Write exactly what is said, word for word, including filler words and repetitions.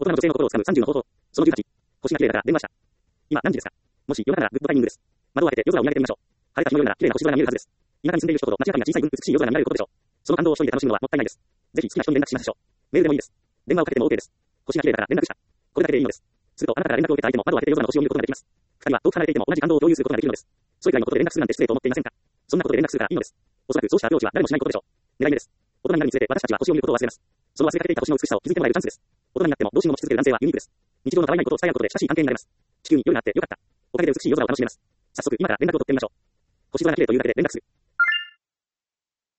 大人の女性の心を掴むさんじゅうの方法。そのじゅうはち。星が綺麗だから電話した。今何時ですか？もし夜中ならグッドタイミングです。窓を開けて夜空を見上げてみましょう。晴れた日のようなら綺麗な星空が見えるはずです。田舎に住んでいる人ほど街中には小さい分美しい夜空が見られることでしょう。その感動を一人で楽しむのはもったいないです。ぜひ好きな人に連絡しましょう。メールでもいいです。電話をかけても OK です。星が綺麗だから連絡した。これだけでいいのです。するとあなたから連絡を受けた相手も窓を開けて夜空の星を見ることができます。二人は遠く離れていても同じ感動を共有することができるのです。それ以外のことで連絡するなんて失礼と思っていませんか？そんなことで連絡するからいいのです。おそらくそうしたアプローチは誰もしないことでしょう。狙い目です。大人になるにつれて私たちは星を見ることを忘れます。その忘れかけていた星の美しさを気づいてもらえるチャンスです。大人になっても童心を持ち続ける男性はユニークです。日常の変わらないことを伝え合うことで親しい関係になれます。地球に夜があってよかった。おかげで美しい夜空を楽しめます。早速今から連絡を取ってみましょう。星空が綺麗というだけで連絡する。